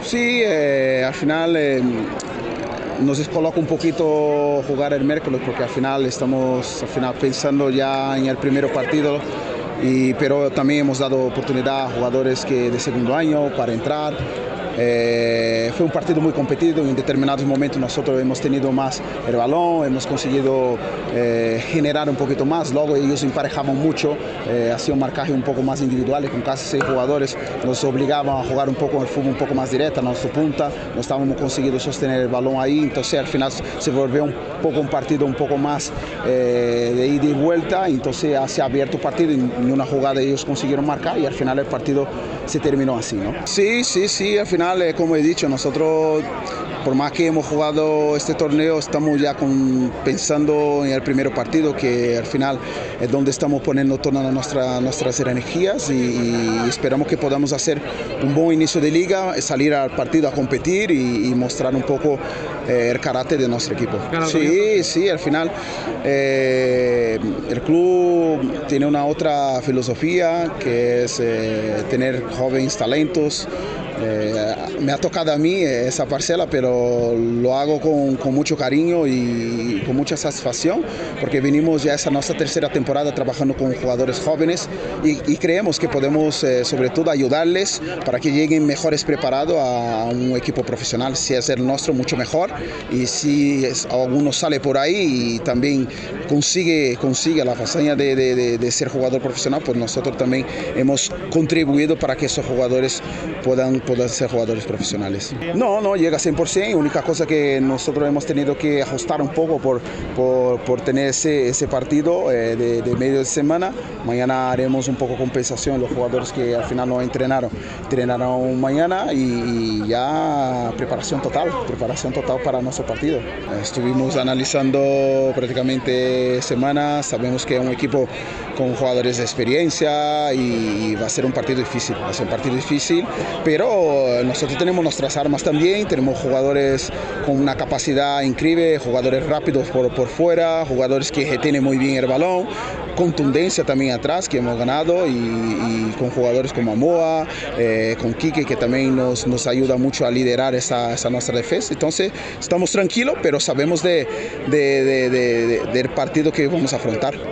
Sí, al final nos descoloca un poquito jugar el miércoles porque al final estamos pensando ya en el primer partido, pero también hemos dado oportunidad a jugadores de segundo año para entrar. Fue un partido muy competido, en determinados momentos nosotros hemos tenido más el balón, hemos conseguido generar un poquito más, luego ellos emparejaban mucho, hacían marcaje un poco más individuales con casi 6 jugadores, nos obligaban a jugar un poco el fútbol un poco más directo a nuestra punta, no estábamos consiguiendo sostener el balón ahí, entonces al final se volvió un partido un poco más de ida y vuelta, entonces se ha abierto el partido, en una jugada ellos consiguieron marcar y al final el partido se terminó así, ¿no? Sí, al final, como he dicho, nosotros, por más que hemos jugado este torneo, estamos ya pensando en el primer partido, que al final es donde estamos poniendo todas nuestras energías y esperamos que podamos hacer un buen inicio de liga, salir al partido a competir y mostrar un poco el carácter de nuestro equipo. Sí, al final el club tiene una otra filosofía que es tener jóvenes talentos. Me ha tocado a mí esa parcela, pero lo hago con mucho cariño y con mucha satisfacción, porque venimos ya esa nuestra tercera temporada trabajando con jugadores jóvenes y creemos que podemos sobre todo ayudarles para que lleguen mejores preparados a un equipo profesional. Si es el nuestro, mucho mejor, y si alguno sale por ahí y también consigue la hazaña de ser jugador profesional, pues nosotros también hemos contribuido para que esos jugadores puedan ser jugadores profesionales. No llega a 100%, única cosa que nosotros hemos tenido que ajustar un poco por tener ese partido de medio de semana. Mañana haremos un poco compensación los jugadores que al final no entrenaron mañana y ya preparación total para nuestro partido. Estuvimos analizando prácticamente semanas, sabemos que es un equipo con jugadores de experiencia y va a ser un partido difícil, pero nosotros tenemos nuestras armas también, tenemos jugadores con una capacidad increíble, jugadores rápidos por fuera, jugadores que tienen muy bien el balón, contundencia también atrás que hemos ganado y con jugadores como Amoa, con Quique, que también nos ayuda mucho a liderar esa nuestra defensa. Entonces estamos tranquilos, pero sabemos del partido que vamos a afrontar.